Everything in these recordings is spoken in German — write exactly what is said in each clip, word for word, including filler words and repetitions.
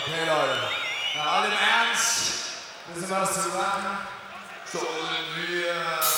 Okay, Leute. Nach allem Ernst, wissen wir, was zu machen? Sollen wir...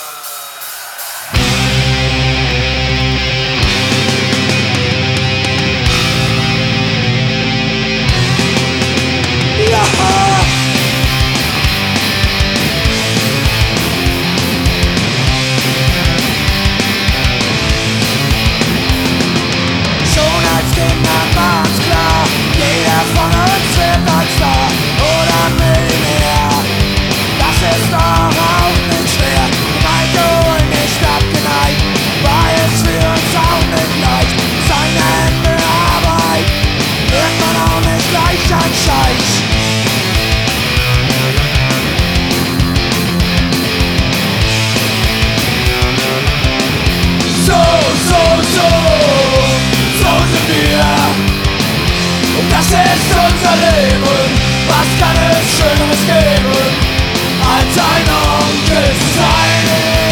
Das ist unser Leben, was kann es Schöneres geben, als ein Onkel zu sein?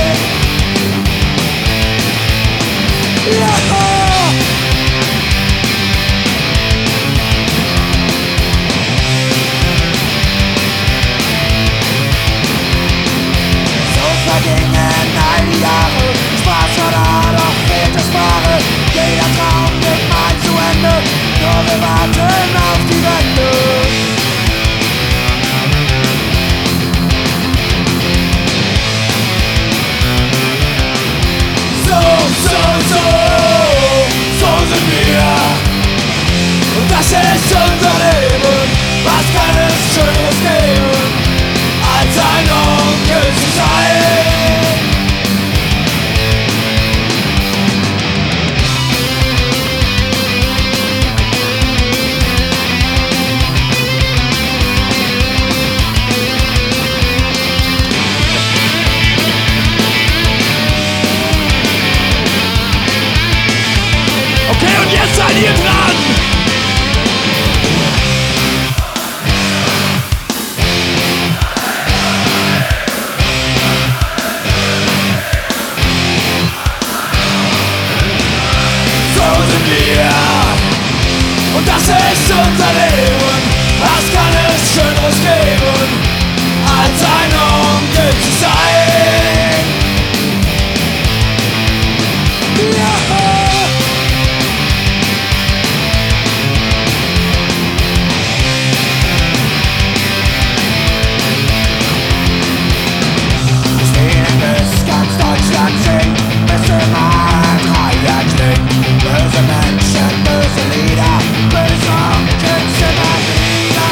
Ja. So vergingen all die Jahre, Spaß war da, doch fehlt das Wahre. Jeder Traum geht mal zu Ende, nur wir warten auf die Wende. So, so, so, so sind wir. Und das ist unser Leben. Was kann es Schöneres geben, als ein Onkel zu sein? Okay, und jetzt seid ihr dran! So sind wir, und das ist unser Leben. Was kann es Schöneres geben, als ein Onkel zu sein? Ja. Böse Menschen, böse Lieder, böse Onkels immer wieder.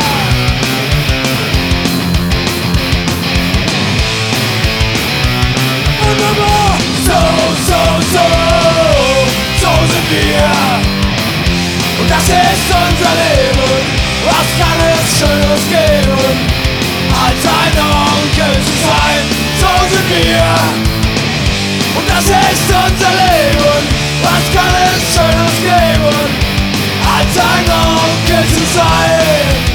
Wunderbar! So, so, so, so sind wir. Und das ist unser Leben. Was kann es Schöneres geben, als ein Onkel zu sein? So sind wir. Und das ist unser Leben. Was kann es Schöneres geben, als ein Onkel zu sein?